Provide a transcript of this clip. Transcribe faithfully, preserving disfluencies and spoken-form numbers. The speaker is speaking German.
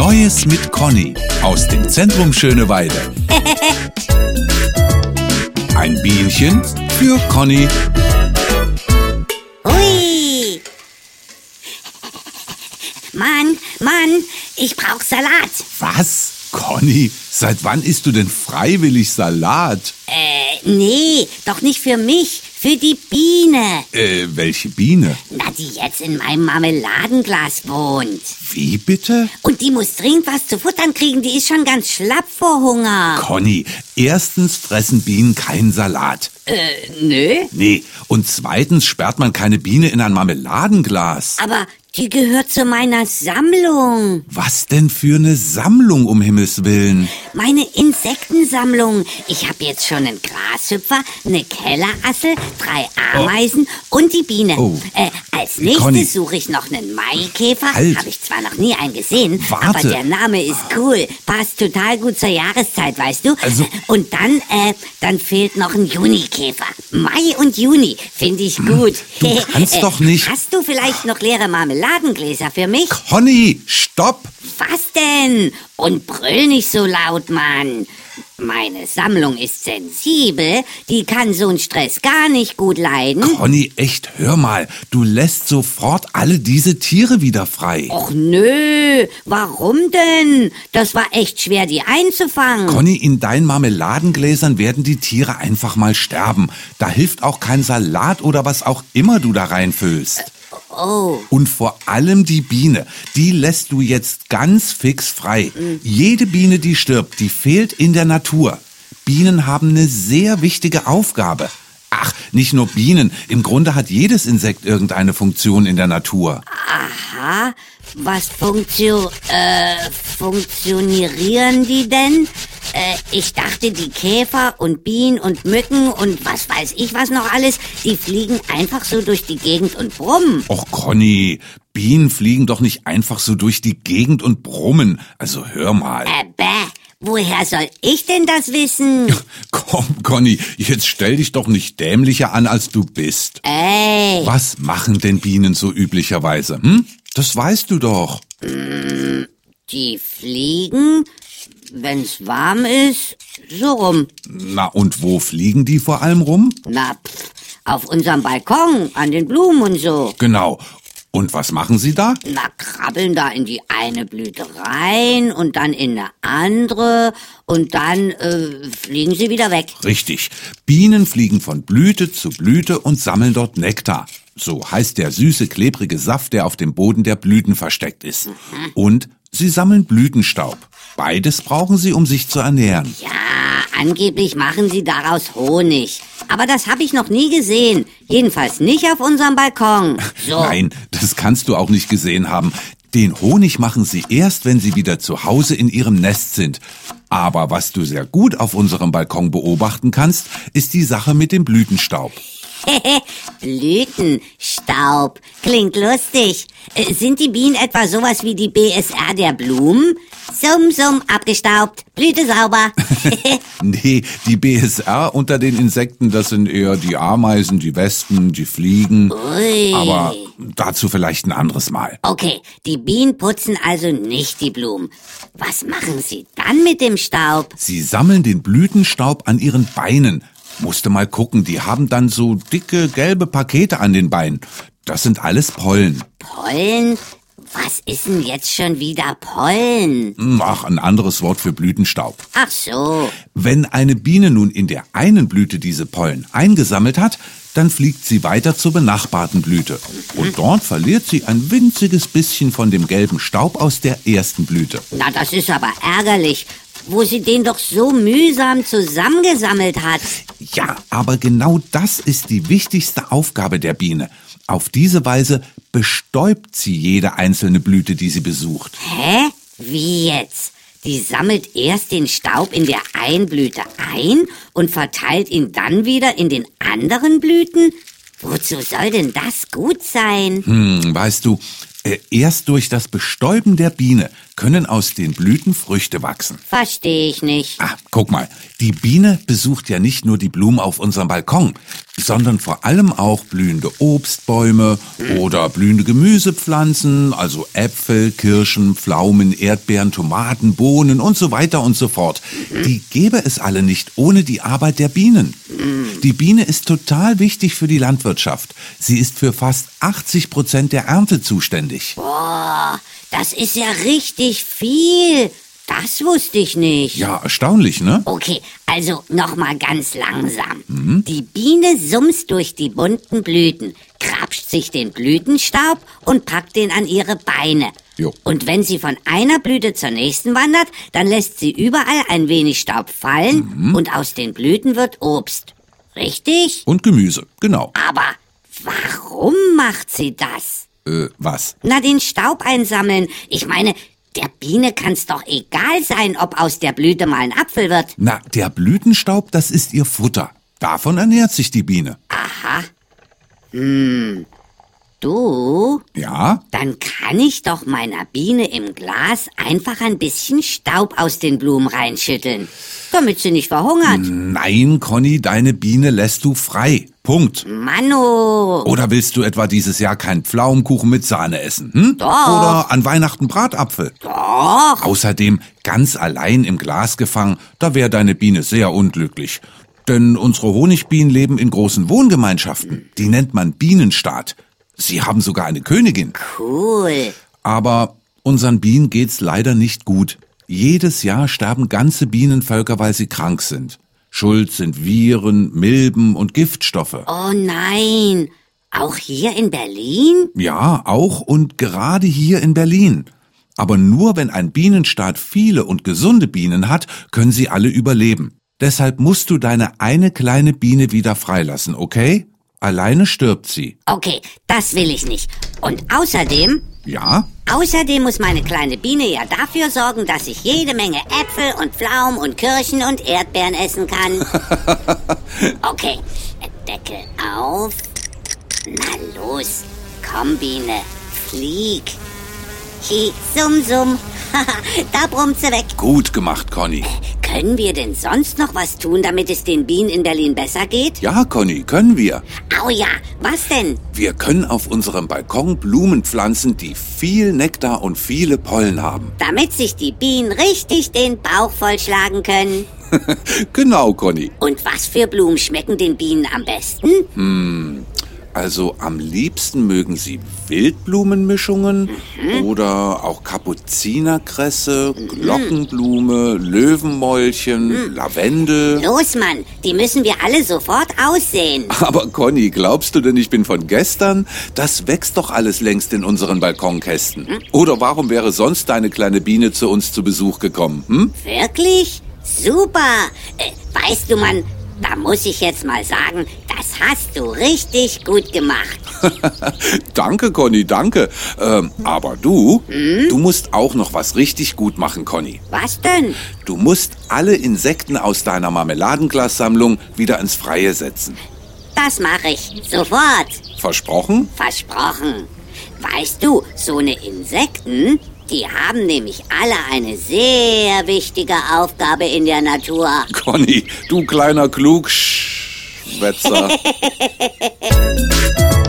Neues mit Conny aus dem Zentrum Schöneweide. Ein Bienchen für Conny. Hui! Mann, Mann, ich brauch Salat. Was? Conny, seit wann isst du denn freiwillig Salat? Äh, nee, doch nicht für mich, für die Biene. Äh, welche Biene? Na, die jetzt in meinem Marmeladenglas wohnt. Wie bitte? Und die muss dringend was zu futtern kriegen, die ist schon ganz schlapp vor Hunger. Conny, erstens fressen Bienen keinen Salat. Äh, nö. Nee, und zweitens sperrt man keine Biene in ein Marmeladenglas. Aber die gehört zu meiner Sammlung. Was denn für eine Sammlung, um Himmels Willen? Meine Insektensammlung. Ich habe jetzt schon einen Grashüpfer, eine Kellerassel, drei Ameisen und die Biene. Oh. Äh, als Conny. nächstes suche ich noch einen Maikäfer. Halt. Habe ich zwar noch nie einen gesehen, Warte. aber der Name ist cool. Passt total gut zur Jahreszeit, weißt du? Also- Und dann, äh, dann fehlt noch ein Junikäfer. Mai und Juni finde ich gut. Du kannst doch nicht- Hast du vielleicht noch leere Marmeladengläser für mich? Conny, stopp! Was denn? Und brüll nicht so laut, Mann. Meine Sammlung ist sensibel, die kann so einen Stress gar nicht gut leiden. Conny, echt, hör mal, du lässt sofort alle diese Tiere wieder frei. Och nö, warum denn? Das war echt schwer, die einzufangen. Conny, in deinen Marmeladengläsern werden die Tiere einfach mal sterben. Da hilft auch kein Salat oder was auch immer du da reinfüllst. Oh, Und vor allem die Biene, die lässt du jetzt ganz fix frei. Jede Biene, die stirbt, die fehlt in der Natur. Bienen haben eine sehr wichtige Aufgabe. Ach, nicht nur Bienen, im Grunde hat jedes Insekt irgendeine Funktion in der Natur. aha. Was funktio... äh, funktionieren die denn? Äh, ich dachte, die Käfer und Bienen und Mücken und was weiß ich was noch alles, die fliegen einfach so durch die Gegend und brummen. Och, Conny, Bienen fliegen doch nicht einfach so durch die Gegend und brummen. Also hör mal. Äh, bäh. Woher soll ich denn das wissen? Komm, Conny, jetzt stell dich doch nicht dämlicher an, als du bist. Ey. Was machen denn Bienen so üblicherweise? Hm? Das weißt du doch. Die fliegen, wenn's warm ist, so rum. Na, und wo fliegen die vor allem rum? Na, pff, auf unserem Balkon, an den Blumen und so. Genau. Und was machen sie da? Na, krabbeln da in die eine Blüte rein und dann in eine andere und dann äh, fliegen sie wieder weg. Richtig. Bienen fliegen von Blüte zu Blüte und sammeln dort Nektar. So heißt der süße, klebrige Saft, der auf dem Boden der Blüten versteckt ist. Und sie sammeln Blütenstaub. Beides brauchen sie, um sich zu ernähren. Ja, angeblich machen sie daraus Honig. Aber das habe ich noch nie gesehen. Jedenfalls nicht auf unserem Balkon. So. Nein, das kannst du auch nicht gesehen haben. Den Honig machen sie erst, wenn sie wieder zu Hause in ihrem Nest sind. Aber was du sehr gut auf unserem Balkon beobachten kannst, ist die Sache mit dem Blütenstaub. Blütenstaub. Klingt lustig. Äh, sind die Bienen etwa sowas wie die B S R der Blumen? Summ, summ, abgestaubt, Blüte sauber. Nee, die B S R unter den Insekten, das sind eher die Ameisen, die Wespen, die Fliegen. Ui. Aber dazu vielleicht ein anderes Mal. Okay, die Bienen putzen also nicht die Blumen. Was machen sie dann mit dem Staub? Sie sammeln den Blütenstaub an ihren Beinen. Musste mal gucken, die haben dann so dicke, gelbe Pakete an den Beinen. Das sind alles Pollen. Pollen? Was ist denn jetzt schon wieder Pollen? Ach, ein anderes Wort für Blütenstaub. Ach so. Wenn eine Biene nun in der einen Blüte diese Pollen eingesammelt hat, dann fliegt sie weiter zur benachbarten Blüte. Und dort verliert sie ein winziges bisschen von dem gelben Staub aus der ersten Blüte. Na, das ist aber ärgerlich, wo sie den doch so mühsam zusammengesammelt hat. Ja, aber genau das ist die wichtigste Aufgabe der Biene. Auf diese Weise bestäubt sie jede einzelne Blüte, die sie besucht. Hä? Wie jetzt? Die sammelt erst den Staub in der einen Blüte ein und verteilt ihn dann wieder in den anderen Blüten? Wozu soll denn das gut sein? Hm, weißt du, äh, erst durch das Bestäuben der Biene können aus den Blüten Früchte wachsen. Verstehe ich nicht. Ah, guck mal, die Biene besucht ja nicht nur die Blumen auf unserem Balkon. sondern vor allem auch blühende Obstbäume oder blühende Gemüsepflanzen, also Äpfel, Kirschen, Pflaumen, Erdbeeren, Tomaten, Bohnen und so weiter und so fort. Die gäbe es alle nicht ohne die Arbeit der Bienen. Die Biene ist total wichtig für die Landwirtschaft. Sie ist für fast achtzig Prozent der Ernte zuständig. Boah, das ist ja richtig viel. Das wusste ich nicht. Ja, erstaunlich, ne? Okay, also nochmal ganz langsam. Mhm. Die Biene sumst durch die bunten Blüten, krapscht sich den Blütenstaub und packt den an ihre Beine. Jo. Und wenn sie von einer Blüte zur nächsten wandert, dann lässt sie überall ein wenig Staub fallen mhm. und aus den Blüten wird Obst. Richtig? Und Gemüse, genau. Aber warum macht sie das? Äh, was? Na, den Staub einsammeln. Ich meine, der Biene kann's doch egal sein, ob aus der Blüte mal ein Apfel wird. Na, der Blütenstaub, das ist ihr Futter. Davon ernährt sich die Biene. Aha. Hm. Du? Ja? Dann kann ich doch meiner Biene im Glas einfach ein bisschen Staub aus den Blumen reinschütteln, damit sie nicht verhungert. Nein, Conny, deine Biene lässt du frei. Punkt. Manno. Oder willst du etwa dieses Jahr keinen Pflaumenkuchen mit Sahne essen? Hm? Doch. Oder an Weihnachten Bratapfel? Doch. Außerdem, ganz allein im Glas gefangen, da wäre deine Biene sehr unglücklich. Denn unsere Honigbienen leben in großen Wohngemeinschaften. Die nennt man Bienenstaat. Sie haben sogar eine Königin. Cool. Aber unseren Bienen geht's leider nicht gut. Jedes Jahr sterben ganze Bienenvölker, weil sie krank sind. Schuld sind Viren, Milben und Giftstoffe. Oh nein. Auch hier in Berlin? Ja, auch und gerade hier in Berlin. Aber nur wenn ein Bienenstaat viele und gesunde Bienen hat, können sie alle überleben. Deshalb musst du deine eine kleine Biene wieder freilassen, okay? Alleine stirbt sie. Okay, das will ich nicht. Und außerdem... Ja? Außerdem muss meine kleine Biene ja dafür sorgen, dass ich jede Menge Äpfel und Pflaumen und Kirschen und Erdbeeren essen kann. Okay, Deckel auf. Na los, komm Biene, flieg. Hi, sum, sum. Da brummt sie weg. Gut gemacht, Conny. Können wir denn sonst noch was tun, damit es den Bienen in Berlin besser geht? Ja, Conny, können wir. Au ja, was denn? Wir können auf unserem Balkon Blumen pflanzen, die viel Nektar und viele Pollen haben. Damit sich die Bienen richtig den Bauch vollschlagen können. Genau, Conny. Und was für Blumen schmecken den Bienen am besten? Hm, also am liebsten mögen sie Wildblumenmischungen mhm. oder auch Kapuzinerkresse, mhm. Glockenblume, Löwenmäulchen, mhm. Lavendel. Los, Mann, die müssen wir alle sofort aussehen. Aber Conny, glaubst du denn, ich bin von gestern? Das wächst doch alles längst in unseren Balkonkästen. Mhm. Oder warum wäre sonst deine kleine Biene zu uns zu Besuch gekommen? Hm? Wirklich? Super. Äh, weißt du, Mann, da muss ich jetzt mal sagen, das hast du richtig gut gemacht. Danke, Conny, danke. Ähm, aber du, hm? du musst auch noch was richtig gut machen, Conny. Was denn? Du musst alle Insekten aus deiner Marmeladenglassammlung wieder ins Freie setzen. Das mache ich. Sofort. Versprochen? Versprochen. Weißt du, so eine Insekten... Die haben nämlich alle eine sehr wichtige Aufgabe in der Natur. Conny, du kleiner Klugschwätzer.